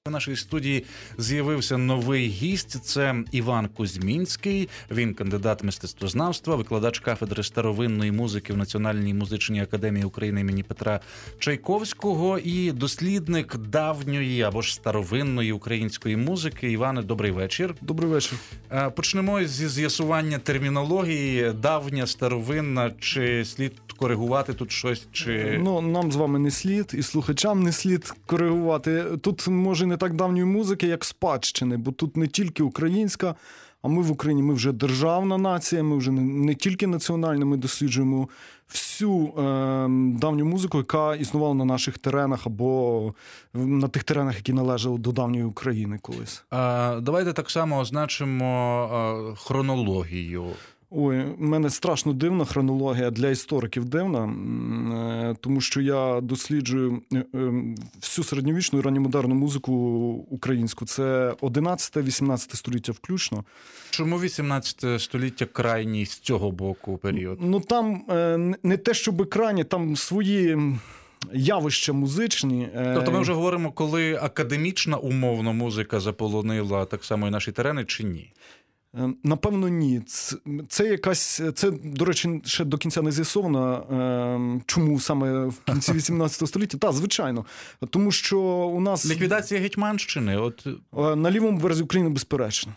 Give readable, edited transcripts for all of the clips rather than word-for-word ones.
У нашій студії з'явився новий гість. Це Іван Кузьмінський. Він кандидат мистецтвознавства, викладач кафедри старовинної музики в Національній музичній академії України імені Петра Чайковського і дослідник давньої або ж старовинної української музики. Іване, добрий вечір. Добрий вечір. Почнемо зі з'ясування термінології. Давня, старовинна, чи слід коригувати тут щось? Чи... Нам з вами не слід, і слухачам не слід коригувати. Тут, може, не так давньої музики, як спадщини, бо тут не тільки українська, а ми в Україні, ми вже державна нація, ми вже не тільки національна, ми досліджуємо всю давню музику, яка існувала на наших теренах або на тих теренах, які належали до давньої України колись. Давайте так само означимо хронологію. Ой, в мене страшно дивна хронологія, для істориків дивна, тому що я досліджую всю середньовічну і ранньомодерну музику українську. Це 11-18 століття включно. Чому 18 століття крайній з цього боку період? Там не те, щоб крайні, там свої... явища музичні. Тобто ми вже говоримо, коли академічна умовно музика заполонила так само і наші терени, чи ні? Напевно, ні. Це, до речі, ще до кінця не з'ясовано, чому саме в кінці 18 століття. Так, звичайно. Тому що у нас... Ліквідація Гетьманщини? На лівому березі України безперечно.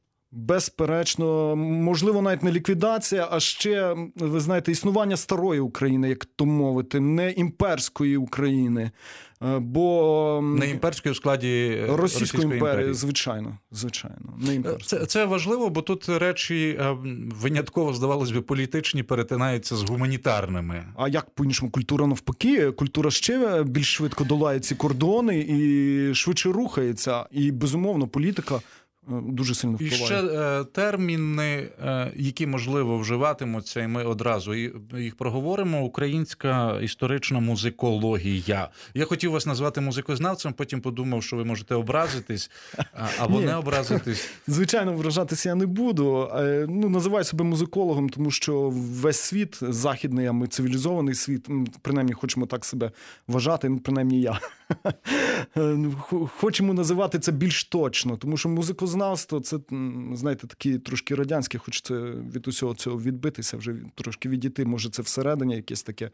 Безперечно, можливо, навіть не ліквідація, а ще, ви знаєте, існування старої України, як то мовити, не імперської України, бо... Не імперської у складі Російської імперії, звичайно, не імперської. Це важливо, бо тут речі винятково, здавалось би, політичні перетинаються з гуманітарними. А як по-іншому? Культура навпаки, культура ще більш швидко долає ці кордони і швидше рухається, і, безумовно, політика дуже сильно впливає. І ще терміни, які, можливо, вживатимуться, і ми одразу їх проговоримо. Українська історична музикологія. Я хотів вас назвати музикознавцем, потім подумав, що ви можете образитись або не образитись. Звичайно, вражатися я не буду. Називаю себе музикологом, тому що весь світ західний, а ми цивілізований світ, принаймні хочемо так себе вважати, принаймні я. Хочемо називати це більш точно, тому що музикознавство – це, знаєте, такі трошки радянські, хочеться від усього цього відбитися, вже трошки відійти, може це всередині якесь таке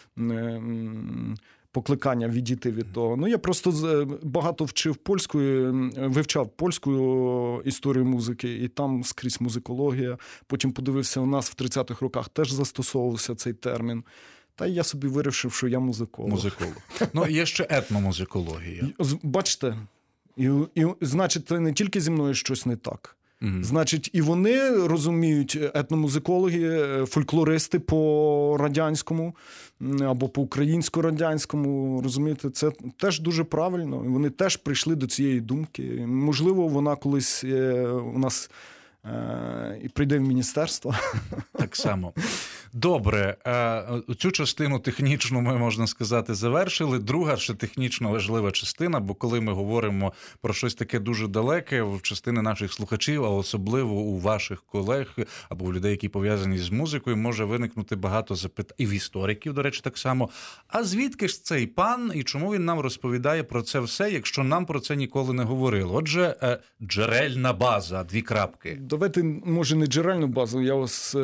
покликання відійти від того. Я просто багато вивчав польську історію музики, і там скрізь музикологія. Потім подивився, у нас в 30-х роках теж застосовувався цей термін. Та я собі вирішив, що я музиколог. Є ще етномузикологія. Бачите, і значить, не тільки зі мною щось не так. Значить, і вони розуміють, етномузикологи, фольклористи по радянському або по українсько-радянському, розумієте, це теж дуже правильно. Вони теж прийшли до цієї думки. Можливо, вона колись у нас і прийде в міністерство. Так само. Добре, цю частину технічну ми, можна сказати, завершили. Друга ще технічно важлива частина, бо коли ми говоримо про щось таке дуже далеке, в частини наших слухачів, а особливо у ваших колег або у людей, які пов'язані з музикою, може виникнути багато запитань, і в істориків, до речі, так само. А звідки ж цей пан і чому він нам розповідає про це все, якщо нам про це ніколи не говорили? Отже, джерельна база, 2 крапки. Давайте, може, не джерельну базу, я вас...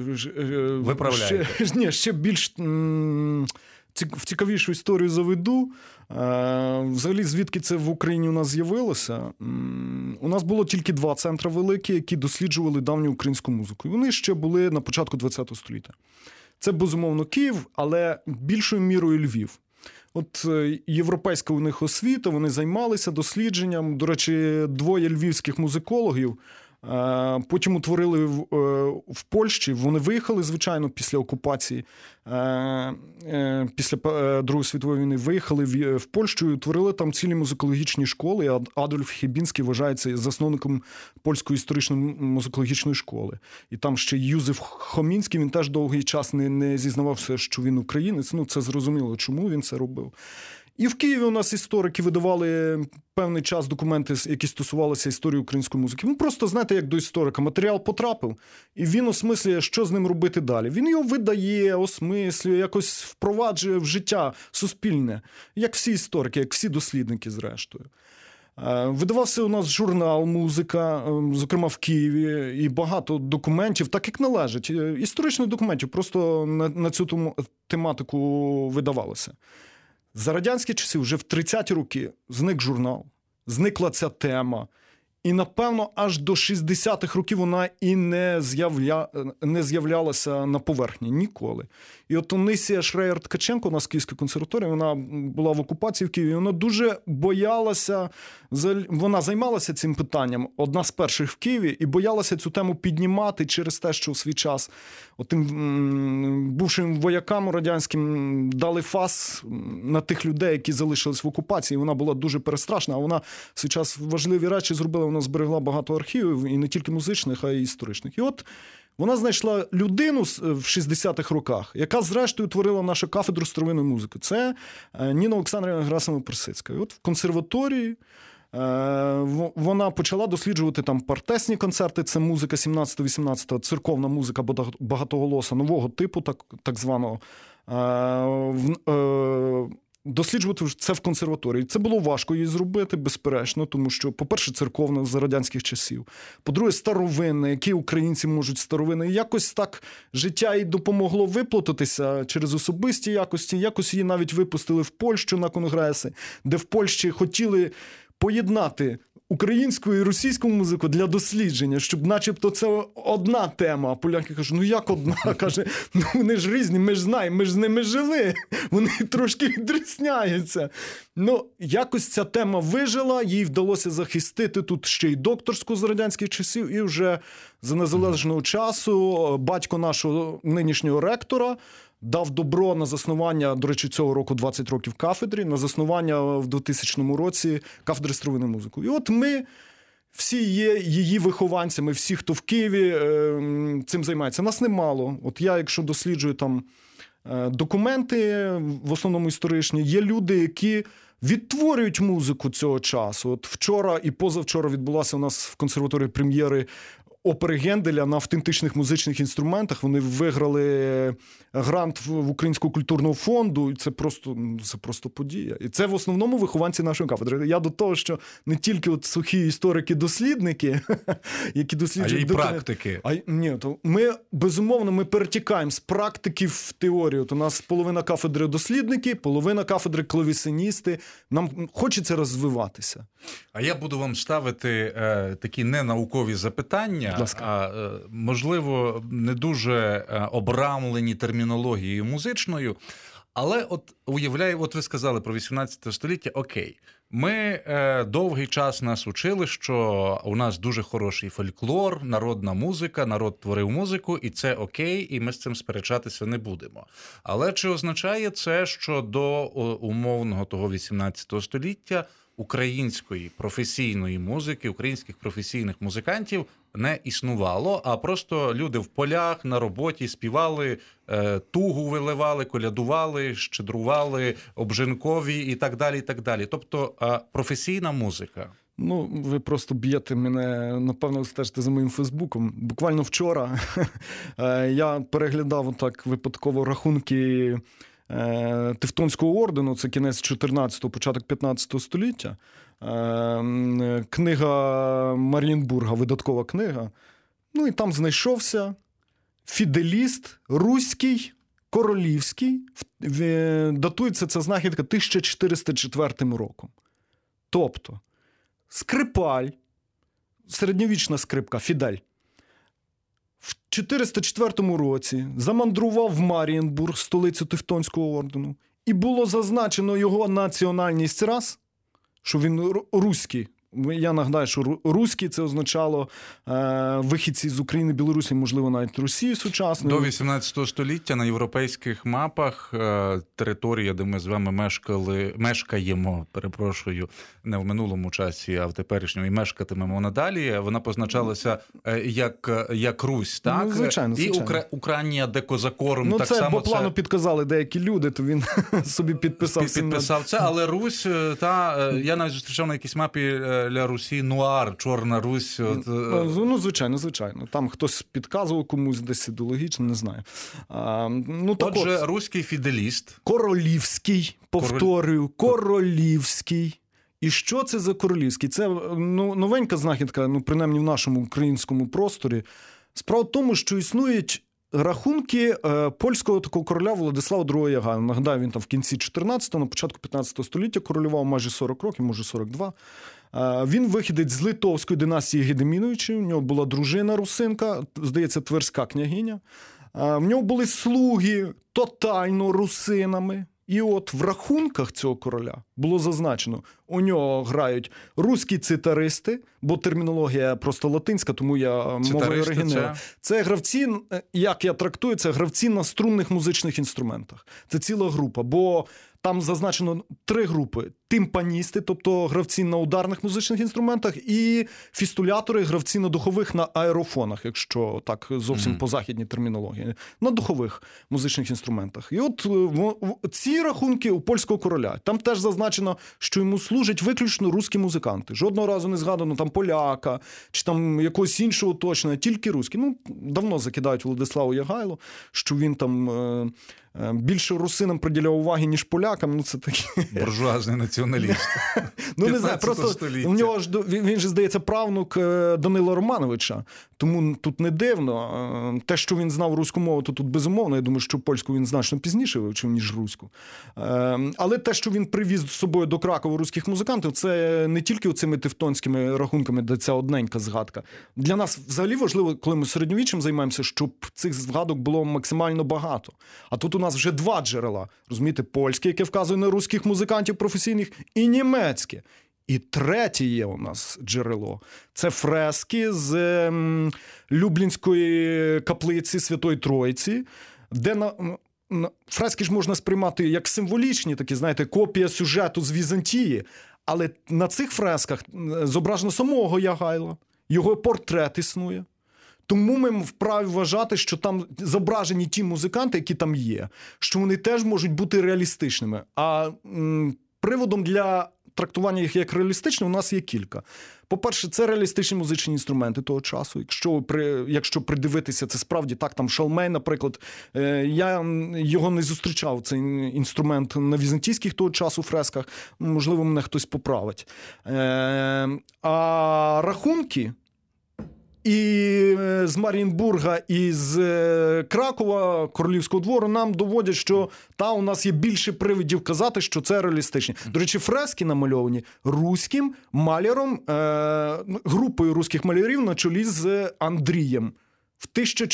Ще більш в цікавішу історію заведу. Взагалі, звідки це в Україні у нас з'явилося? У нас було тільки 2 центри великі, які досліджували давню українську музику. І вони ще були на початку ХХ століття. Це, безумовно, Київ, але більшою мірою Львів. От європейська у них освіта, вони займалися дослідженням. До речі, 2 львівських музикологів потім утворили в Польщі. Вони виїхали, звичайно, після окупації, після Другої світової війни виїхали в Польщу і утворили там цілі музикологічні школи. Адольф Хібінський вважається засновником польської історичної музикологічної школи. І там ще Юзеф Хомінський, він теж довгий час не зізнавався, що він українець. Це зрозуміло, чому він це робив. І в Києві у нас історики видавали певний час документи, які стосувалися історії української музики. Просто, знаєте, як до історика. Матеріал потрапив, і він осмислює, що з ним робити далі. Він його видає, осмислює, якось впроваджує в життя суспільне. Як всі історики, як всі дослідники, зрештою. Видавався у нас журнал «Музика», зокрема в Києві, і багато документів, так як належить, історичних документів, просто на цю тематику видавалося. За радянські часи, вже в 30-ті роки, зник журнал, зникла ця тема. І, напевно, аж до 60-х років вона і не з'являлася на поверхні ніколи. І от Онисія Шреєр-Ткаченко, у нас Київська консерваторія, вона була в окупації в Києві, вона дуже боялася, вона займалася цим питанням, одна з перших в Києві, і боялася цю тему піднімати через те, що в свій час тим бувшим воякам радянським дали фас на тих людей, які залишились в окупації. Вона була дуже перестрашна, а вона в свій час важливі речі зробила, вона зберегла багато архівів, і не тільки музичних, а й історичних. І от вона знайшла людину в 60-х роках, яка зрештою творила нашу кафедру старовинної музики. Це Ніна Олександрівна Герасимова-Персицька. І от в консерваторії вона почала досліджувати там партесні концерти, це музика 17-18, церковна музика багатоголоса, нового типу, так званого. Досліджувати це в консерваторії. Це було важко її зробити, безперечно, тому що, по-перше, церковна за радянських часів. По-друге, старовинне, які українці можуть старовинне. І якось так життя їй допомогло виплатитися через особисті якості. Якось її навіть випустили в Польщу на конгреси, де в Польщі хотіли поєднати українську і російську музику для дослідження, щоб начебто це одна тема. А поляки кажуть, ну як одна? Каже, ну вони ж різні, ми ж знаємо, ми ж з ними жили. Вони трошки відрізняються. Ну, якось ця тема вижила, їй вдалося захистити тут ще й докторську з радянських часів, і вже за незалежного часу батько нашого нинішнього ректора дав добро на заснування, до речі, цього року 20 років кафедрі, на заснування в 2000 році кафедри старовинної музики. І от ми всі є її вихованцями, всі, хто в Києві цим займається. Нас немало. От я, якщо досліджую там документи, в основному історичні, є люди, які відтворюють музику цього часу. От вчора і позавчора відбулася у нас в консерваторії прем'єри опери Генделя на автентичних музичних інструментах. Вони виграли грант в Українського культурного фонду, і це просто подія. І це в основному вихованці нашої кафедри. Я до того, що не тільки от сухі історики-дослідники, які досліджують... А й практики. Ми перетікаємо з практики в теорію. От у нас половина кафедри дослідники, половина кафедри клавесиністи. Нам хочеться розвиватися. А я буду вам ставити такі ненаукові запитання, можливо, не дуже обрамлені термінологією музичною, але от уявляю, от ви сказали про 18 століття, окей, ми довгий час нас учили, що у нас дуже хороший фольклор, народна музика, народ творив музику, і це окей, і ми з цим сперечатися не будемо. Але чи означає це, що до умовного того 18 століття української професійної музики, українських професійних музикантів не існувало, а просто люди в полях, на роботі співали, тугу виливали, колядували, щедрували, обжинкові і так далі, і так далі. Тобто професійна музика. Ну, ви просто б'єте мене, напевно, стежите за моїм Фейсбуком. Буквально вчора я переглядав так випадково рахунки Тевтонського ордену, це кінець 14-го, початок 15-го століття. Книга Мар'їнбурга, видаткова книга. Ну і там знайшовся фіделіст, руський, королівський. Датується ця знахідка 1404 роком. Тобто скрипаль, середньовічна скрипка, фідель, в 404 році замандрував в Мар'їнбург, столицю Тевтонського ордену, і було зазначено його національність раз, що він руський. Я нагадаю, що руський – це означало вихідці з України, Білорусі, можливо, навіть Росії сучасної. До 18 століття на європейських мапах територія, де ми з вами мешкаємо, не в минулому часі, а в теперішньому, і мешкатимемо надалі, вона позначалася як Русь, так? Ну, звичайно. І Україна де козакором, так це, само. Бо плану підказали деякі люди, то він собі підписав це, але Русь, я навіть зустрічав на якійсь мапі Ля Русі, Нуар, Чорна Русь. Ну, звичайно. Там хтось підказував комусь десь ідеологічно, не знаю. Отже, руський фіделіст. Королівський, повторюю, королівський. І що це за королівський? Це новенька знахідка, принаймні в нашому українському просторі. Справа в тому, що існують рахунки польського такого короля Владислава II Ягайла. Нагадаю, він там в кінці 14-го, на початку 15 століття королював майже 40 років, може 42. Він вихідець з литовської династії Гедеміновичів, у нього була дружина русинка, здається, тверська княгиня. В нього були слуги тотально русинами. І от в рахунках цього короля було зазначено, у нього грають руські цитаристи, бо термінологія просто латинська, тому я мовою оригінальна. Це гравці, як я трактую, це гравці на струнних музичних інструментах. Це ціла група, бо там зазначено 3 групи. Тимпаністи, тобто гравці на ударних музичних інструментах, і фістулятори, гравці на духових, на аерофонах, якщо так зовсім по західній термінології, на духових музичних інструментах. І от ці рахунки у польського короля, там теж зазначено, що йому служать виключно русські музиканти. Жодного разу не згадано там поляка, чи там якогось іншого точно, тільки русські. Давно закидають Владиславу Ягайлу, що він там більше русинам приділяв уваги, ніж полякам. Це такі... Буржуазний націоналіст. Не знаю, просто в нього ж, він же, здається, правнук Данила Романовича. Тому тут не дивно. Те, що він знав руську мову, то тут безумовно. Я думаю, що польську він значно пізніше вивчив, ніж руську. Але те, що він привіз з собою до Кракова руських музикантів, це не тільки оцими тевтонськими рахунками, де ця одненька згадка. Для нас взагалі важливо, коли ми середньовіччям займаємося, щоб цих згадок було максимально багато. А тут у нас вже 2 джерела. Розумієте, польське, яке вказує на руських музикантів професійних, і німецьке. І третє є у нас джерело. Це фрески з Люблінської каплиці Святої Тройці, де фрески ж можна сприймати як символічні, такі, знаєте, копія сюжету з Візантії. Але на цих фресках зображено самого Ягайла, його портрет існує. Тому ми вправі вважати, що там зображені ті музиканти, які там є, що вони теж можуть бути реалістичними. А приводом для трактування їх як реалістичні у нас є кілька. По-перше, це реалістичні музичні інструменти того часу. Якщо придивитися, це справді так, там Шалмей, наприклад, я його не зустрічав, цей інструмент на візантійських того часу фресках, можливо, мене хтось поправить. А рахунки і з Маріїнбурга, і з Кракова, Королівського двору, нам доводять, що у нас є більше привідів казати, що це реалістичні. До речі, фрески намальовані руським маляром, групою руських малярів на чолі з Андрієм в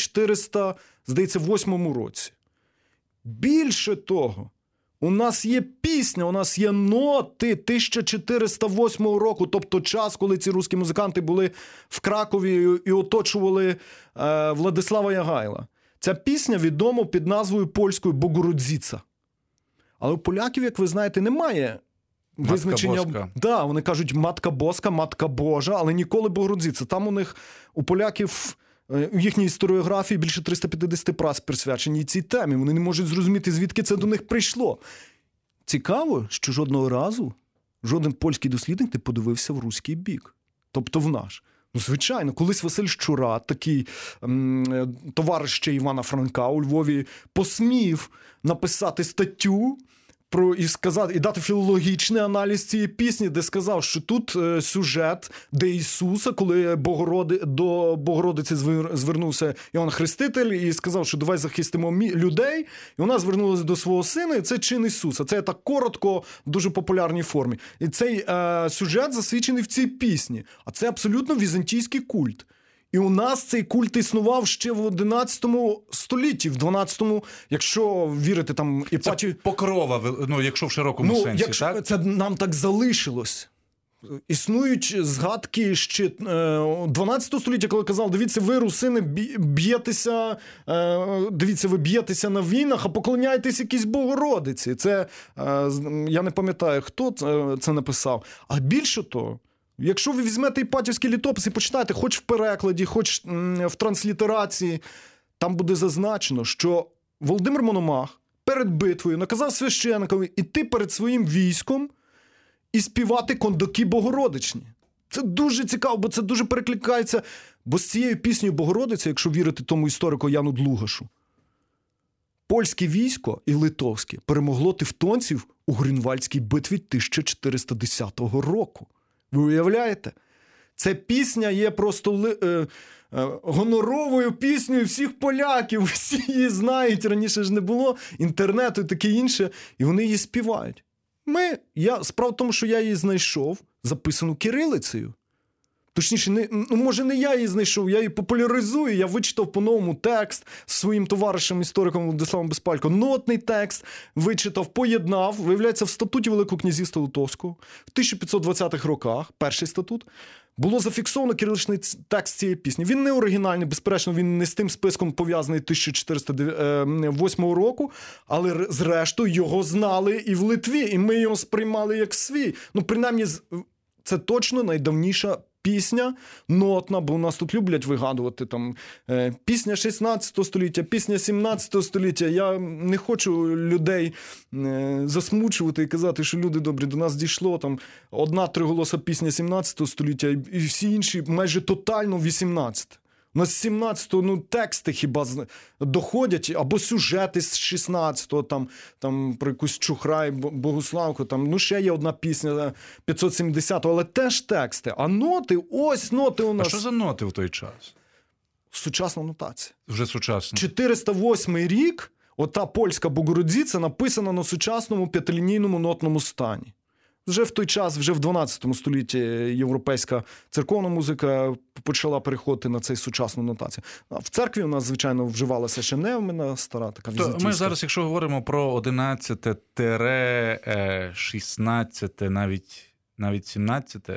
1408 році. Більше того, у нас є пісня, у нас є ноти 1408 року, тобто час, коли ці руські музиканти були в Кракові і оточували Владислава Ягайла. Ця пісня відома під назвою польською «Богородзіца». Але у поляків, як ви знаєте, немає визначення. Матка Да, вони кажуть «Матка Боска», «Матка Божа», але ніколи «Богородзіца». Там у поляків... У їхній історіографії більше 350 праць присвячені цій темі. Вони не можуть зрозуміти, звідки це до них прийшло. Цікаво, що жодного разу жоден польський дослідник не подивився в руський бік. Тобто в наш. Звичайно, колись Василь Щура, такий товариш ще Івана Франка у Львові, посмів написати статтю і дати філологічний аналіз цієї пісні, де сказав, що тут сюжет, де Ісуса, коли до Богородиці звернувся Іоанн Хреститель і сказав, що давай захистимо людей, і вона звернулася до свого сина, і це чин Ісуса. Це так коротко, в дуже популярній формі. І цей сюжет засвідчений в цій пісні. А це абсолютно візантійський культ. І у нас цей культ існував ще в 11 столітті, в 12-му, якщо вірити там Іпатію... Це покрова, якщо в широкому сенсі, так? Це нам так залишилось. Існують згадки ще 12 століття, коли казав, дивіться, ви, русини, б'єтеся, дивіться, ви б'єтеся на війнах, а поклоняєтесь якійсь Богородиці. Це, я не пам'ятаю, хто це написав. А більше того, якщо ви візьмете іпатівський літопис і почитаєте, хоч в перекладі, хоч в транслітерації, там буде зазначено, що Володимир Мономах перед битвою наказав священикові іти перед своїм військом і співати кондаки богородичні. Це дуже цікаво, бо це дуже перекликається, бо з цією піснею Богородиця, якщо вірити тому історику Яну Длугашу, Польське військо і литовське перемогло тевтонців у Грюнвальдській битві 1410 року. Ви уявляєте? Ця пісня є просто гоноровою піснею всіх поляків. Всі її знають, раніше ж не було інтернету і таке інше, і вони її співають. Справа в тому, що я її знайшов, записану кирилицею. Точніше, може не я її знайшов, я її популяризую, я вичитав по-новому текст з своїм товаришем-істориком Владиславом Безпалько. Нотний текст вичитав, поєднав, виявляється, в статуті Великого князівства Литовського в 1520-х роках, перший статут, було зафіксовано кириличний текст цієї пісні. Він не оригінальний, безперечно, він не з тим списком пов'язаний 1408 року, але зрештою його знали і в Литві, і ми його сприймали як свій. Принаймні, це точно найдавніша пісня нотна, бо у нас тут люблять вигадувати там пісня 16 століття, пісня 17 століття. Я не хочу людей засмучувати і казати, що люди добрі, до нас дійшло там одна триголоса пісня 17 століття і всі інші майже тотально 18. У нас з 17-го, тексти хіба доходять, або сюжети з 16-го, там про якусь Чухрай, Богуславку, ще є одна пісня 570-го, але теж тексти. А ноти, ось ноти у нас. А що за ноти в той час? Сучасна нотація. Вже сучасна. 408 рік, ота польська Богородиця написана на сучасному п'ятилінійному нотному стані. Вже в той час, вже в 12 столітті європейська церковна музика почала переходити на цей сучасну нотацію. В церкві у нас, звичайно, вживалася ще невмина, стара така візантійська. Ми зараз, якщо говоримо про 11-16, навіть 17,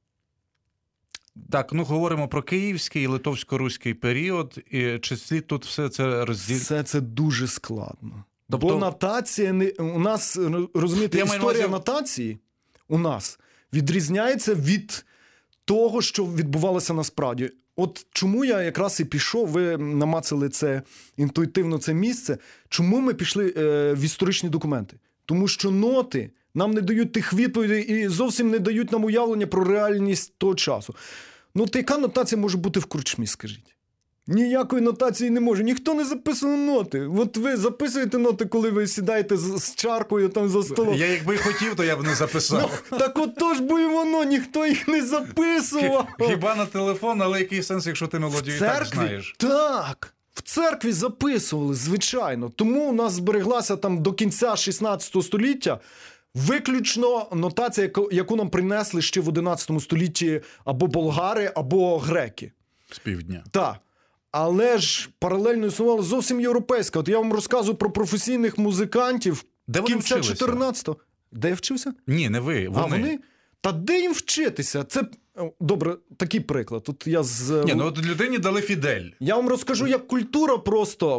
так, говоримо про київський і литовсько-руський період, і чи слід тут все це розділити? Все це дуже складно. Тобто... Бо нотація, у нас, розумієте, історія нотації у нас відрізняється від того, що відбувалося насправді. От чому я якраз і пішов, ви намацали це інтуїтивно, це місце, чому ми пішли в історичні документи? Тому що ноти нам не дають тих відповідей і зовсім не дають нам уявлення про реальність того часу. Яка нотація може бути в корчмі, скажіть? Ніякої нотації не може. Ніхто не записує ноти. От ви записуєте ноти, коли ви сідаєте з чаркою там за столом. Я якби хотів, то я б не записав. Так отож бо і воно, ніхто їх не записував. Хіба на телефон, але який сенс, якщо ти мелодію і так знаєш? Так. В церкві записували, звичайно. Тому у нас збереглася там до кінця 16 століття виключно нотація, яку нам принесли ще в 11 столітті або болгари, або греки. З півдня. Так. Але ж паралельно існувала зовсім європейська. От я вам розказую про професійних музикантів кінця 14-го. Де я вчився? Ні, не ви. Вони. А вони? Та де їм вчитися? Це, добре, такий приклад. От я от людині дали фідель. Я вам розкажу, як культура просто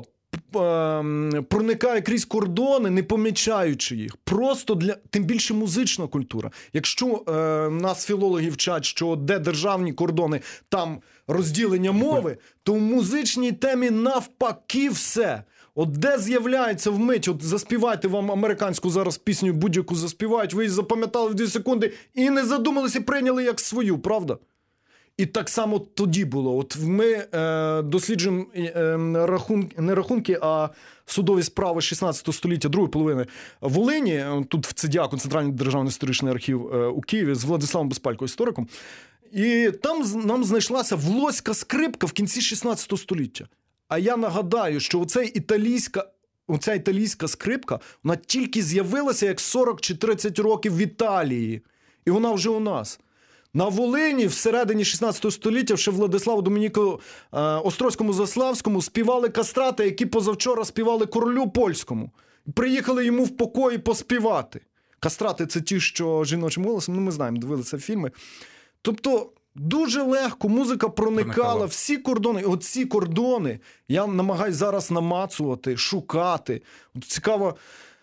проникає крізь кордони, не помічаючи їх. Просто тим більше музична культура. Якщо нас філологи вчать, що де державні кордони, там розділення мови, то в музичній темі навпаки все. От де з'являється вмить, от заспівайте вам американську зараз пісню, будь-яку заспівають, ви її запам'ятали в 2 секунди і не задумалися, прийняли як свою, правда? І так само тоді було. От ми досліджуємо не рахунки, а судові справи 16 століття, другої половини Волині, тут в ЦДА, Центральний державний історичний архів у Києві, з Владиславом Безпалько, істориком. І там нам знайшлася волоська скрипка в кінці 16 століття. А я нагадаю, що оця італійська скрипка, вона тільки з'явилася як 40 чи 30 років в Італії. І вона вже у нас. На Волині всередині 16 століття ще Владиславу Домініку Острозькому Заславському співали кастрати, які позавчора співали королю польському. Приїхали йому в покої поспівати. Кастрати – це ті, що жіночим голосом, ми знаємо, дивилися фільми. Тобто дуже легко музика проникала в всі кордони. І оці кордони я намагаюся зараз намацувати, шукати. От цікаво...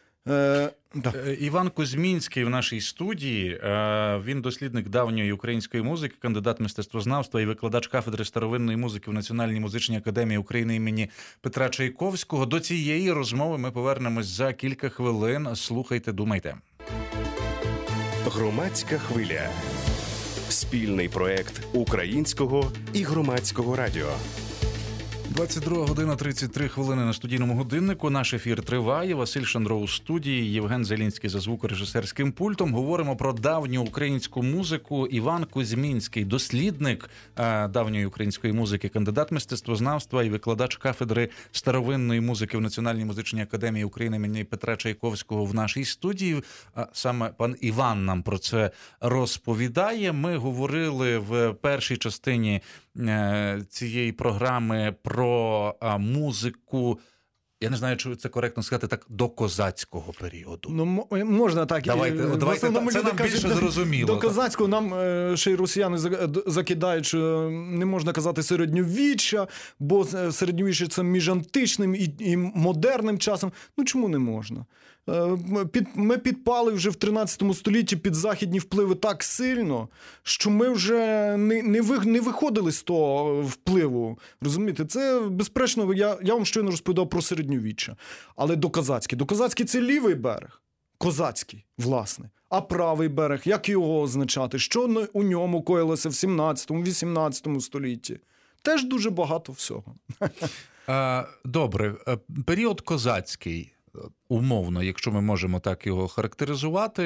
Іван Кузьмінський в нашій студії, він дослідник давньої української музики, кандидат мистецтвознавства і викладач кафедри старовинної музики в Національній музичній академії України імені Петра Чайковського. До цієї розмови ми повернемось за кілька хвилин. Слухайте, думайте. Громадська хвиля. Спільний проект Українського і Громадського радіо. 22 година 33 хвилини на студійному годиннику. Наш ефір триває. Василь Шандро у студії, Євген Зелінський за звукорежисерським пультом. Говоримо про давню українську музику. Іван Кузьмінський, дослідник давньої української музики, кандидат мистецтвознавства і викладач кафедри старовинної музики в Національній музичній академії України імені Петра Чайковського в нашій студії. Саме пан Іван нам про це розповідає. Ми говорили в першій частині цієї програми про музику, я не знаю, чи це коректно сказати так, до козацького періоду. Ну, можна так. Давайте це нам більше зрозуміло. До козацького нам ще й росіяни закидають, що не можна казати середньовіччя, бо середньовіччя це між античним і модерним часом. Ну, чому не можна? Ми підпали вже в 13 столітті під західні впливи так сильно, що ми вже не виходили з того впливу. Розумієте? Це, безперечно, я вам щойно розповідав про середньовіччя. Але докозацький – це лівий берег. Козацький, власне. А правий берег, як його означати? Що у ньому коїлося в 17-18 столітті? Теж дуже багато всього. Добре. Період козацький. Умовно, якщо ми можемо так його характеризувати,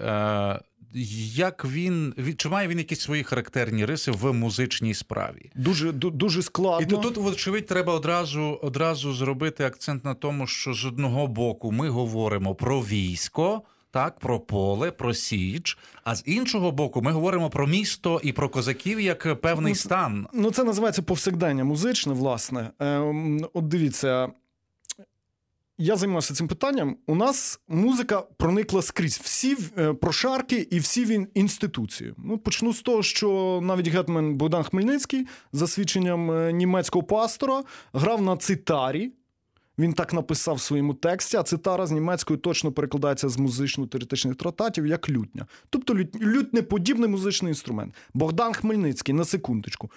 як чи має він якісь свої характерні риси в музичній справі? Дуже складно. І тут, вочевидь, треба одразу зробити акцент на тому, що з одного боку ми говоримо про військо, так, про поле, про січ, а з іншого боку ми говоримо про місто і про козаків як певний стан. Ну, це називається повсякдення музичне, власне. От дивіться, я займався цим питанням. У нас музика проникла скрізь. Всі прошарки і всі інституції. Ну, почну з того, що навіть гетьман Богдан Хмельницький, за свідченням німецького пастора, грав на цитарі. Він так написав в своєму тексті, а цитара з німецької точно перекладається з музично-теоретичних трактатів як лютня. Тобто лютнеподібний музичний інструмент. Богдан Хмельницький, на секундочку.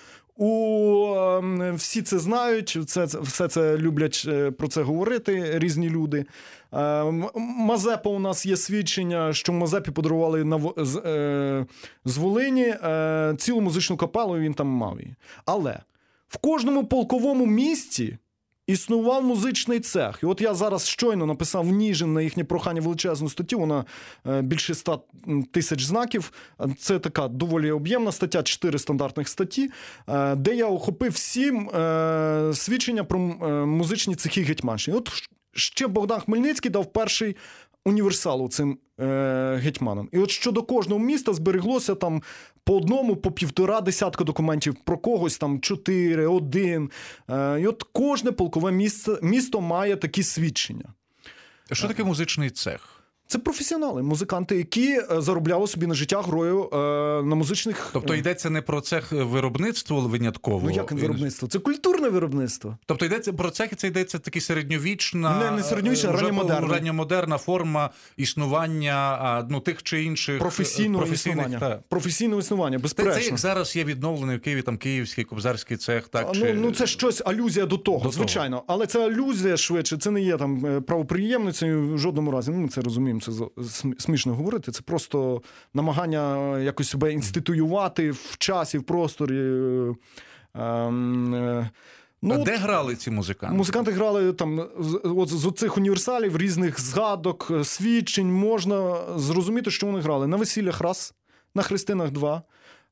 Всі це знають, все це люблять про це говорити різні люди. Мазепа у нас є свідчення, що Мазепі подарували з Волині цілу музичну капелу, і він там мав її. Але в кожному полковому місті існував музичний цех. І от я зараз щойно написав в Ніжин на їхнє прохання величезну статтю, вона більше 100 тисяч знаків. Це така доволі об'ємна стаття, 4 стандартних статті, де я охопив всі свідчення про музичні цехи Гетьманщини. От ще Богдан Хмельницький дав перший універсал цим гетьманам. І от щодо кожного міста збереглося там по одному, по 1,5 документів, про когось там 4, 1. І от кожне полкове місто має такі свідчення. Що таке музичний цех? Це професіонали, музиканти, які заробляли собі на життя грою на музичних... Тобто йдеться не про цех виробництва винятково? Ну як виробництво? Це культурне виробництво. Тобто йдеться про цех, і це йдеться таки середньовічна... Не середньовічна, ранньомодерна форма існування тих чи інших... Професійного існування, безперечно. Це як зараз є відновлений в Києві, там Київський, Кобзарський цех, так? Ну це щось, алюзія до того, звичайно. Але це алюзія швидше, це не є там правоприємницею в жодному разі. Ми це розуміємо. Це смішно говорити, це просто намагання якось себе інституювати в часі, в просторі. Де грали ці музиканти? Музиканти грали там з оцих універсалів, різних згадок, свідчень. Можна зрозуміти, що вони грали на весіллях раз, на хрестинах два,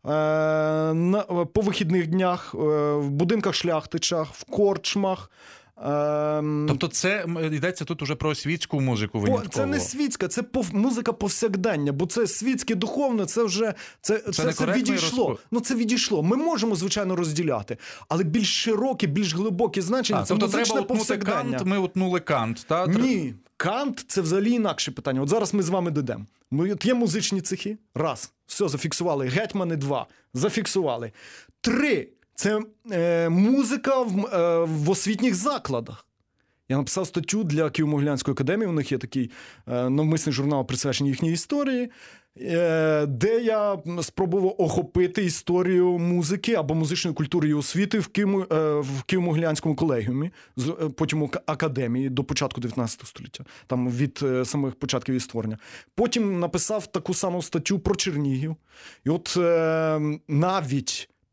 по вихідних днях, в будинках шляхтичах, в корчмах. Тобто це йдеться тут уже про світську музику винятково? Це не світська, це музика повсякдення, бо це світське духовне, це вже це відійшло. Ну це відійшло. Ми можемо, звичайно, розділяти, але більш широке, більш глибоке значення це музичне повсякдення. Кант, ми утнули Кант, так? Ні, Кант – це взагалі інакше питання. От зараз ми з вами дійдемо. Є музичні цехи, раз, все, зафіксували. Гетьмани, 2, зафіксували. 3. Це музика в освітніх закладах. Я написав статтю для Києво-Могилянської академії, у них є такий навмисний журнал, присвячений їхній історії, де я спробував охопити історію музики або музичної культури і освіти в Києво-Могилянському колегіумі, потім академії до початку 19 століття, там від самих початків її створення. Потім написав таку саму статтю про Чернігів. І от навіть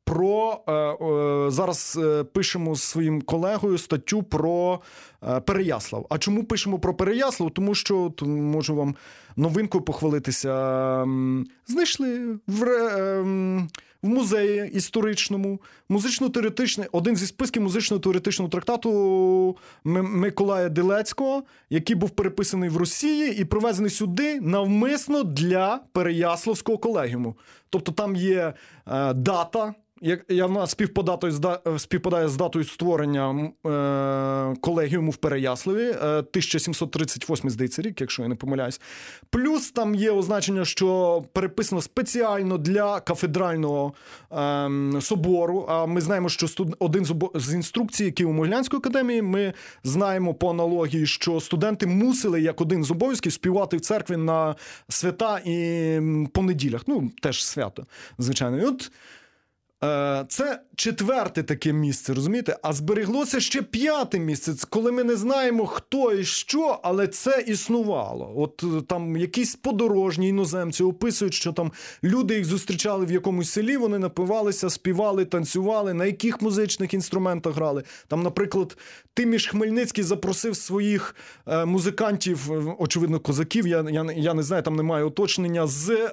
зараз пишемо з своїм колегою статтю про Переяслав. А чому пишемо про Переяслав? Тому що, можу вам новинкою похвалитися, знайшли в музеї історичному, один зі списків музично-теоретичного трактату Миколая Дилецького, який був переписаний в Росії і привезений сюди навмисно для Переяславського колегіуму. Тобто там є дата, вона співпадає з датою створення колегіуму в Переяславі, 1738, здається, рік, якщо я не помиляюсь. Плюс там є означення, що переписано спеціально для кафедрального собору. А ми знаємо, що один з інструкцій Києво-Могилянської академії, ми знаємо по аналогії, що студенти мусили, як один з обов'язків, співати в церкві на свята і по неділях. Теж свято, звичайно. І от це 4-те таке місце, розумієте? А збереглося ще 5-те місце, коли ми не знаємо, хто і що, але це існувало. От там якісь подорожні іноземці описують, що там люди їх зустрічали в якомусь селі, вони напивалися, співали, танцювали, на яких музичних інструментах грали. Там, наприклад, Тиміш Хмельницький запросив своїх музикантів, очевидно, козаків, я не знаю, там немає уточнення, з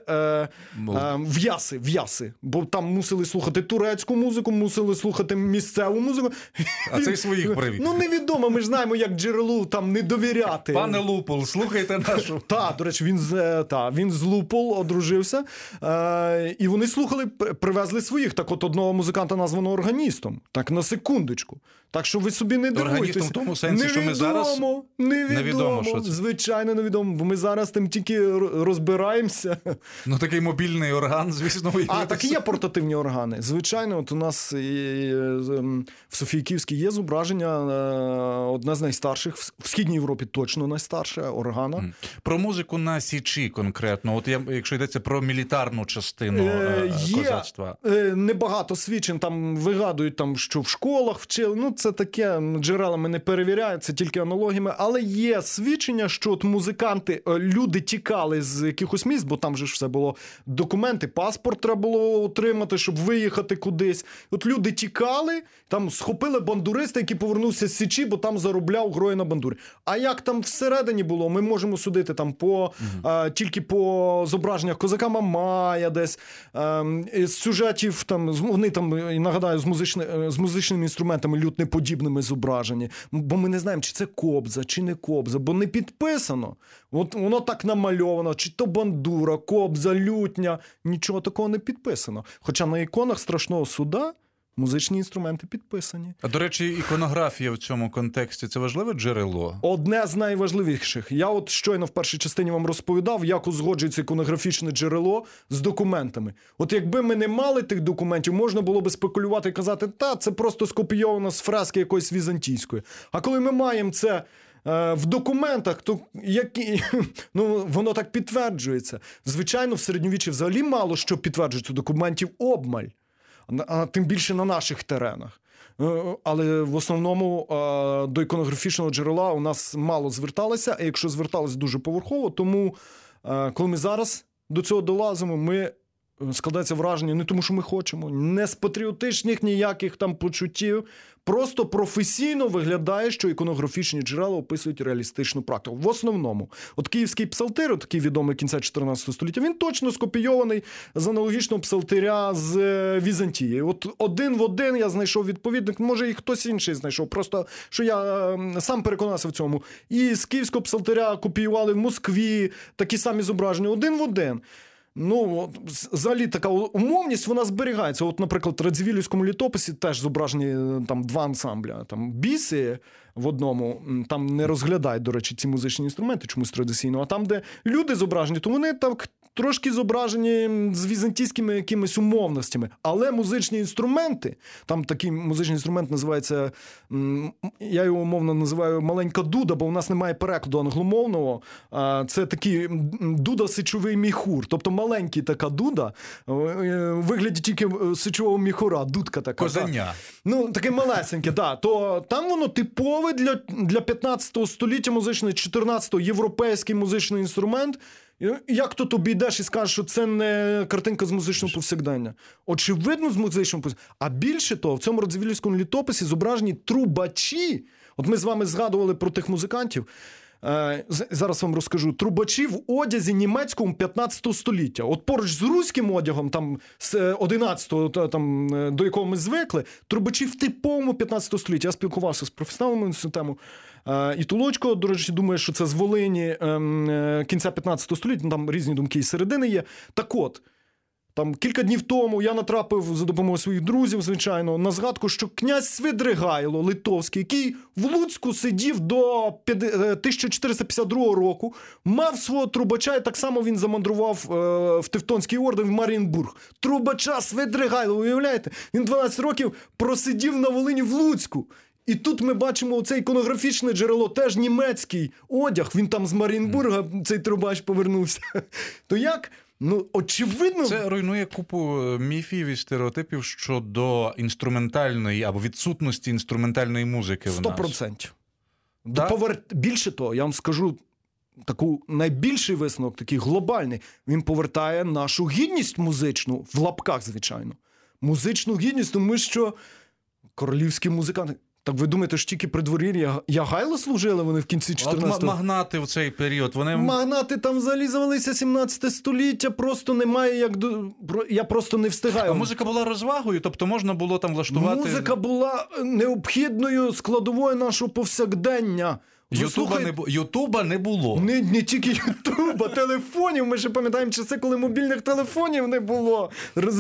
В'яси, бо там мусили слухати турецьку музику, мусили слухати місцеву музику. А це й своїх привів. Невідомо, ми ж знаємо, як джерелу там не довіряти. Пане Лупол, слухайте нашу. Так, до речі, він з Лупол одружився. І вони слухали, привезли своїх. Так от одного музиканта названо органістом. Так, на секундочку. Так що ви собі не дивуйтесь. Органістом в тому сенсі, що ми зараз... Невідомо, що це. Звичайно, невідомо. Бо ми зараз тим тільки розбираємося. Такий мобільний орган, звісно. Так і є портативні органи. Звичайно, от у нас в Софійківській є зображення, одне з найстарших, в Східній Європі точно найстарше, органа. Про музику на Січі конкретно, от якщо йдеться про мілітарну частину козацтва. Є небагато свідчень, там вигадують, там, що в школах вчили, це таке, джерелами не перевіряють, це тільки аналогіями, але є свідчення, що от музиканти, люди тікали з якихось міст, бо там же ж все було документи, паспорт треба було отримати, щоб виїхати кудись. От люди тікали, там схопили бандуриста, який повернувся з Січі, бо там заробляв грою на бандурі. А як там всередині було, ми можемо судити там тільки по зображеннях козака Мамая десь, з сюжетів, там, вони там, нагадаю, з музичними інструментами лютнеподібними зображені. Бо ми не знаємо, чи це кобза, чи не кобза, бо не підписано. От воно так намальовано, чи то бандура, кобза, лютня, нічого такого не підписано. Хоча на іконах Страшного Суда музичні інструменти підписані. А, до речі, іконографія в цьому контексті – це важливе джерело? Одне з найважливіших. Я от щойно в першій частині вам розповідав, як узгоджується іконографічне джерело з документами. От якби ми не мали тих документів, можна було би спекулювати і казати, це просто скопійовано з фрески якоїсь візантійської. А коли ми маємо це в документах, то воно так підтверджується. Звичайно, в середньовіччі взагалі мало що підтверджується, документів обмаль. А тим більше на наших теренах. Але в основному до іконографічного джерела у нас мало зверталися, а якщо зверталися дуже поверхово, тому коли ми зараз до цього долазимо, складається враження не тому, що ми хочемо, не з патріотичних ніяких там почуттів, просто професійно виглядає, що іконографічні джерела описують реалістичну практику. В основному. От Київський псалтир, такий відомий кінця 14 століття, він точно скопійований з аналогічного псалтиря з Візантії. От один в один я знайшов відповідник, може і хтось інший знайшов, просто що я сам переконався в цьому. І з Київського псалтиря копіювали в Москві такі самі зображення, один в один. Взагалі така умовність, вона зберігається. От, наприклад, в Радзивіллівському літописі теж зображені там два ансамбля. Там біси в одному, там не розглядають, до речі, ці музичні інструменти чомусь традиційно, а там, де люди зображені, то вони так трошки зображені з візантійськими якимись умовностями. Але музичні інструменти, там такий музичний інструмент називається, я його умовно називаю маленька дуда, бо у нас немає перекладу англомовного. Це такий дуда-сичовий міхур. Тобто маленький така дуда, в вигляді тільки сичового міхура, дудка така. Козеня. Таке малесеньке, так. То там воно типове для 15 століття музичний, 14-го європейський музичний інструмент. Як тут обійдеш і скажеш, що це не картинка з музичного повсякдення? Очевидно, з музичного повсякдення. А більше того, в цьому Радзивіллівському літописі зображені трубачі. От ми з вами згадували про тих музикантів. Зараз вам розкажу. Трубачі в одязі німецькому 15 століття. От поруч з руським одягом, там, з 11-го, там, до якого ми звикли, трубачі в типовому 15 столітті. Я спілкувався з професіоналами на цю тему. І Тулочко, до речі, думає, що це з Волині кінця 15 століття, там різні думки і середини є. Так от, там кілька днів тому я натрапив за допомогою своїх друзів, звичайно, на згадку, що князь Свидригайло Литовський, який в Луцьку сидів до 1452 року, мав свого трубача, і так само він замандрував в Тевтонський орден в Марієнбург. Трубача Свидригайло, уявляєте? Він 12 років просидів на Волині в Луцьку. І тут ми бачимо це іконографічне джерело, теж німецький одяг, він там з Марієнбурга, цей трубач повернувся. То як? Ну, очевидно... Це руйнує купу міфів і стереотипів щодо інструментальної або відсутності інструментальної музики в нас. 100%. Більше того, я вам скажу таку найбільший висновок, такий глобальний. Він повертає нашу гідність музичну, в лапках, звичайно. Музичну гідність, тому що королівські музиканти... Так ви думаєте, що тільки при дворі Ягайла служили вони в кінці 14-го? От магнати в цей період, вони... Магнати там взагалі завелися 17 століття, просто немає як... Я просто не встигаю. А музика була розвагою? Тобто можна було там влаштувати... Музика була необхідною складовою нашого повсякдення. Ютуба не було. Не тільки Ютуба, телефонів. Ми ще пам'ятаємо часи, коли мобільних телефонів не було.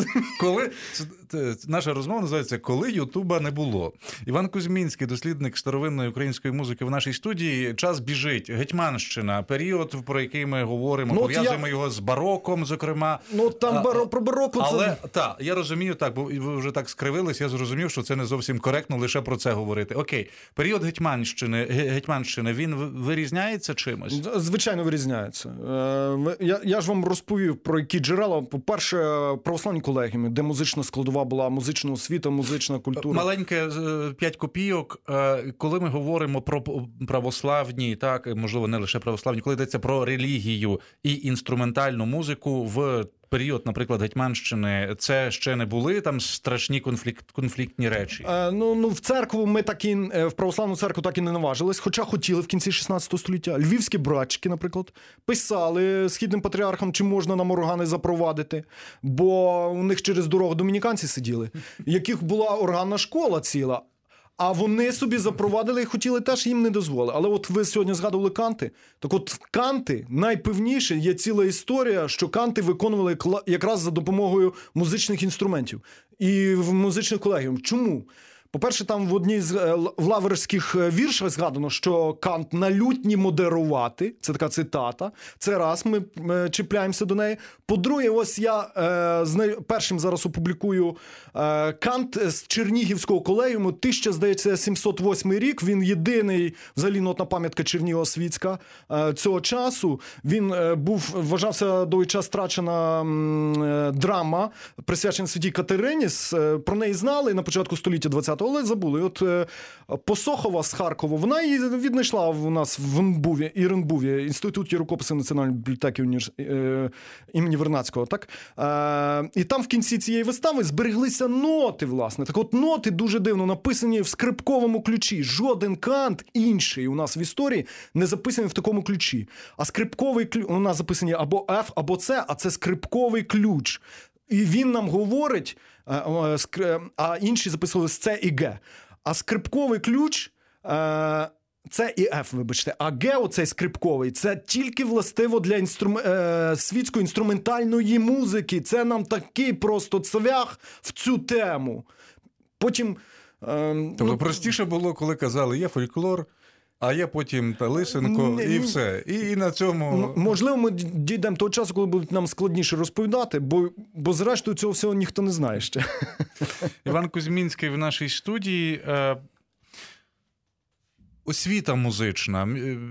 Наша розмова називається «Коли Ютуба не було». Іван Кузьмінський, дослідник старовинної української музики в нашій студії. Час біжить. Гетьманщина, період, про який ми говоримо, пов'язуємо його з бароком, зокрема. Ну, там про бароко це... Але, так, я розумію, так, бо ви вже так скривились, я зрозумів, що це не зовсім коректно лише про це говорити. Окей, період Гетьманщини, він вирізняється чимось? Звичайно, вирізняється. Я ж вам розповів, про які джерела. По-перше, православні колегіуми, де музична складова була, музична освіта, музична культура. Маленьке 5 копійок. Коли ми говоримо про православні, так, можливо, не лише православні, коли йдеться про релігію і інструментальну музику в період, наприклад, Гетьманщини, це ще не були там страшні конфліктні речі? В церкву ми в православну церкву так і не наважились, хоча хотіли в кінці 16 століття. Львівські братчики, наприклад, писали східним патріархам, чи можна нам органи запровадити, бо у них через дорогу домініканці сиділи, яких була органна школа ціла. А вони собі запровадили і хотіли теж, їм не дозволили. Але от ви сьогодні згадували канти. Так от канти, найпевніше, є ціла історія, що канти виконували якраз за допомогою музичних інструментів. І в музичних колегіумах. Чому? По-перше, там в одній з лаврських віршах згадано, що Кант на лютні модерувати. Це така цитата. Це раз, ми чіпляємося до неї. По-друге, ось я першим зараз опублікую Кант з Чернігівського колегіуму, 1708 рік. Він єдиний, взагалі, нотна пам'ятка Чернігова-Світська цього часу. Він вважався довгий час страчена драма, присвячена святій Катерині. Про неї знали на початку століття 20-го. Але забули. От Посохова з Харкова, вона її віднайшла у нас в РНБУВі, Інституті рукописів Національної бібліотеки імені Вернадського. Так? І там в кінці цієї вистави збереглися ноти, власне. Так от ноти дуже дивно написані в скрипковому ключі. Жоден кант інший у нас в історії не записаний в такому ключі. А скрипковий ключ, у нас записані або F, або C, а це скрипковий ключ. І він нам говорить, а інші записували С і Г. А скрипковий ключ, С і Ф, вибачте, а Г, оцей скрипковий, це тільки властиво для світської інструментальної музики. Це нам такий просто цвях в цю тему. Потім... Тобто простіше було, коли казали, є фольклор, а є потім Лисенко і все. І на цьому... Можливо, ми дійдемо того часу, коли будуть нам складніше розповідати, бо зрештою цього всього ніхто не знає ще. Іван Кузьмінський в нашій студії. Освіта музична.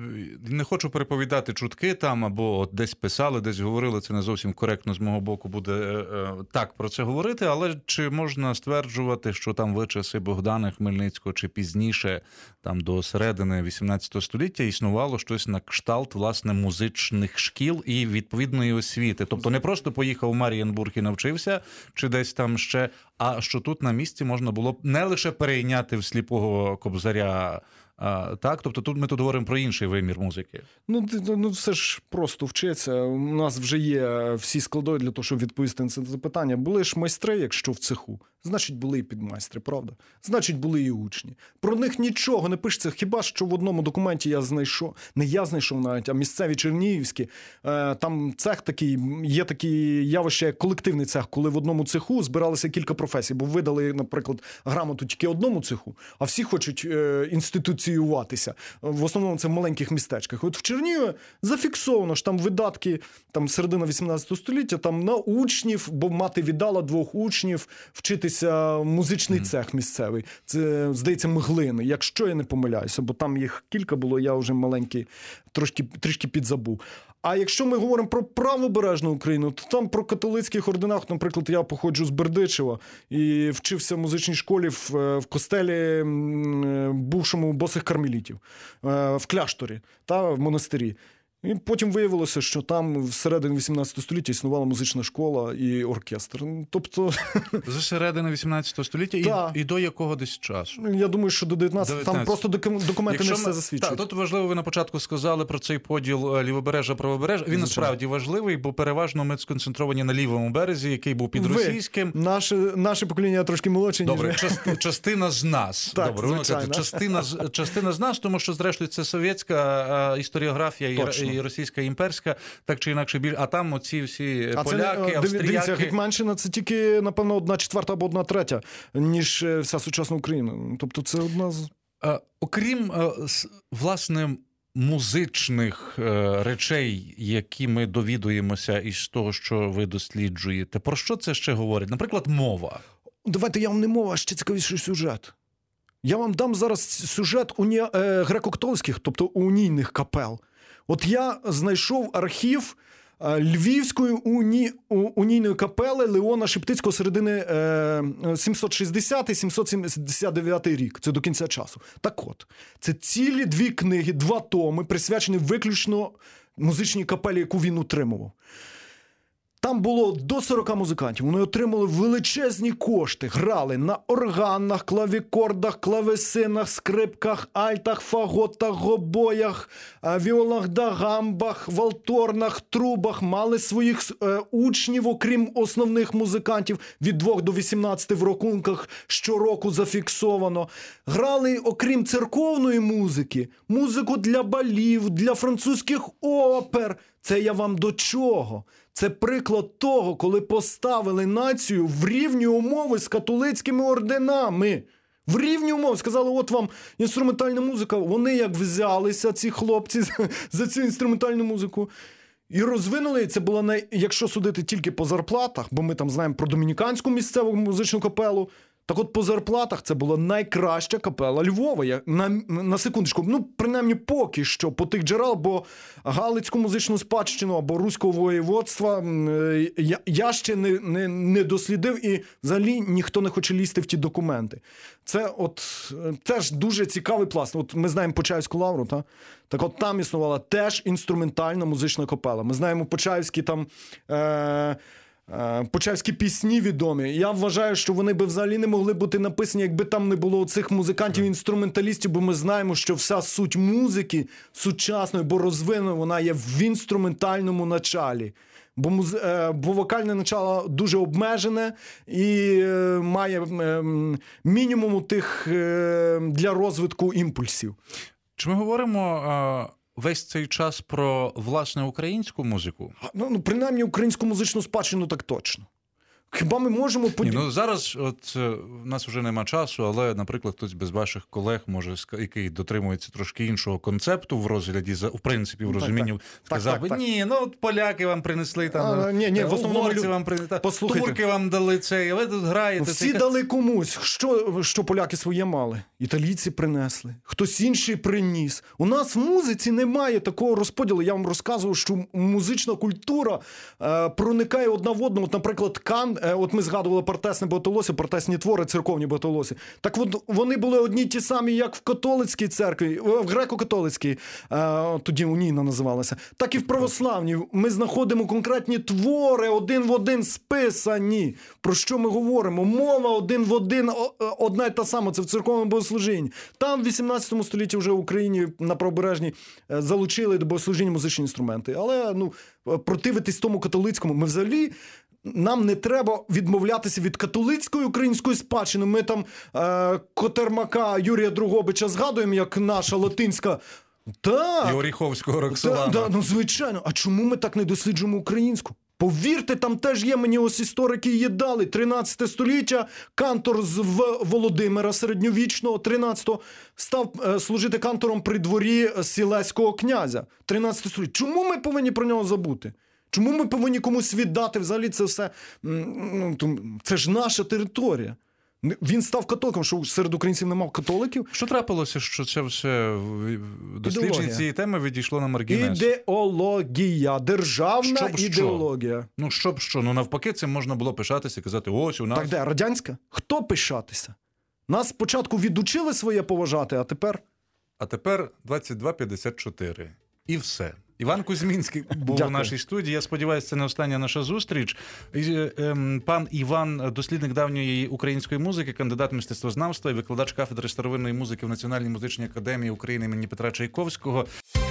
Не хочу переповідати чутки там, або от десь писали, десь говорили, це не зовсім коректно з мого боку буде так про це говорити, але чи можна стверджувати, що там в часи Богдана Хмельницького чи пізніше, там до середини 18 століття, існувало щось на кшталт, власне, музичних шкіл і відповідної освіти? Тобто не просто поїхав у Мар'їнбург і навчився, чи десь там ще, а що тут на місці можна було не лише перейняти в сліпого Кобзаря. Так, тобто тут ми говоримо про інший вимір музики. Ну все ж просто вчиться. У нас вже є всі складові для того, щоб відповісти на це запитання. Були ж майстри, якщо в цеху, значить були і підмайстри, правда? Значить були і учні. Про них нічого не пишеться, хіба що в одному документі не я знайшов навіть, а місцеві чернігівські. Там цех такий, є такі явища, як колективний цех, коли в одному цеху збиралися кілька професій, бо видали, наприклад, грамоту тільки одному цеху, а всі хочуть інституціюватися. В основному це в маленьких містечках. От в Чернігові зафіксовано, що там видатки, там середина 18 століття, там на учнів, бо мати віддала 2 учнів вчитися музичний цех місцевий. Це, здається, Мглини, якщо я не помиляюся, бо там їх кілька було, я вже маленький, трішки підзабув. А якщо ми говоримо про правобережну Україну, то там про католицьких орденах, наприклад, я походжу з Бердичева і вчився в музичній школі в костелі бувшому босих кармелітів, в кляшторі, в монастирі. І потім виявилося, що там всередині 18 століття існувала музична школа і оркестр. Тобто... З середини 18 століття і до якого десь часу? Я думаю, що до 19. Там просто документи не все засвідчують. Тут важливо, ви на початку сказали про цей поділ лівобережжя-правобережжя. Він насправді важливий, бо переважно ми сконцентровані на лівому березі, який був під російським. Наше покоління трошки молодше, ніж добре, частина з нас. Так, добре, частина з нас, тому що, зрештою, це совєтська історіографія і російська імперська, так чи інакше, а там оці всі поляки, австріяки. Дивіться, Гетьманщина – це тільки, напевно, 1/4 або 1/3, ніж вся сучасна Україна. Тобто це одна з... Окрім, власне, музичних речей, які ми довідуємося із того, що ви досліджуєте, про що це ще говорить? Наприклад, мова. Давайте я вам не мова, а ще цікавіший сюжет. Я вам дам зараз сюжет греко-католицьких, тобто унійних капел. От я знайшов архів Львівської унійної капели Леона Шептицького середини 760-779 рік. Це до кінця часу. Так от, це цілі 2 книги, 2 томи, присвячені виключно музичній капелі, яку він утримував. Там було до 40 музикантів. Вони отримали величезні кошти. Грали на органах, клавікордах, клавесинах, скрипках, альтах, фаготах, гобоях, віолах да гамбах, валторнах, трубах. Мали своїх учнів, окрім основних музикантів, від 2 до 18 в рахунках щороку зафіксовано. Грали, окрім церковної музики, музику для балів, для французьких опер. Це я вам до чого? Це приклад того, коли поставили націю в рівні умови з католицькими орденами. В рівні умови. Сказали, от вам інструментальна музика. Вони як взялися, ці хлопці, за цю інструментальну музику. І розвинули, це було, якщо судити тільки по зарплатах, бо ми там знаємо про домініканську місцеву музичну капелу, так от по зарплатах це була найкраща капела Львова. На секундочку, принаймні поки що по тих джерел, бо Галицьку музичну спадщину або Руського воєводства я ще не дослідив і взагалі ніхто не хоче лізти в ті документи. Це теж дуже цікавий пласт. От ми знаємо Почаївську лавру, та? Так от там існувала теж інструментальна музична капела. Ми знаємо Почаївські там... Почаївські пісні відомі. Я вважаю, що вони би взагалі не могли бути написані, якби там не було цих музикантів-інструменталістів, бо ми знаємо, що вся суть музики сучасної, бо розвинена, вона є в інструментальному началі. Бо вокальне начало дуже обмежене і має мінімум тих для розвитку імпульсів. Чи ми говоримо... весь цей час про, власне, українську музику? Принаймні, українську музичну спадщину так точно. Хіба ми можемо зараз у нас вже нема часу, але, наприклад, хтось без ваших колег, може, який дотримується трошки іншого концепту в розгляді, в принципі, в розумінні, сказав би, ні, поляки вам принесли, там, в основному угорці вам принесли, турки вам дали це, ви тут граєте. Всі дали комусь. Що поляки своє мали? Італійці принесли. Хтось інший приніс. У нас в музиці немає такого розподілу. Я вам розказував, що музична культура проникає одна в одну. От, наприклад, от ми згадували партесне Боготолосся, партесні твори, церковні Боготолосся. Так от вони були одні ті самі, як в католицькій церкві, в греко-католицькій, тоді унійно називалася, так і в православній. Ми знаходимо конкретні твори, один в один списані. Про що ми говоримо? Мова один в один, одна й та сама, це в церковному богослужінні. Там в 18 столітті вже в Україні на правобережній залучили до богослужіння музичні інструменти. Але, противитись тому католицькому, ми взагалі... Нам не треба відмовлятися від католицької української спадщини. Ми там Котермака Юрія Дрогобича згадуємо, як наша латинська... Так. І Оріховського Роксолана. Звичайно. А чому ми так не досліджуємо українську? Повірте, там теж є, мені ось історики її дали. 13 століття, кантор з Володимира середньовічного, 13-го, став служити кантором при дворі сілеського князя. 13 століття. Чому ми повинні про нього забути? Чому ми повинні комусь віддати? Взагалі це все... Це ж наша територія. Він став католиком, що серед українців немає католиків. Що трапилося, що це все дослідження цієї теми відійшло на маргінес? Ідеологія, державна ідеологія. Навпаки, цим можна було пишатися і казати, ось у нас... Так де, радянська? Хто пишатися? Нас спочатку відучили своє поважати, а тепер? А тепер 22:54. І все. Іван Кузьмінський був у нашій студії. Я сподіваюся, це не остання наша зустріч. Пан Іван – дослідник давньої української музики, кандидат мистецтвознавства і викладач кафедри старовинної музики в Національній музичній академії України імені Петра Чайковського.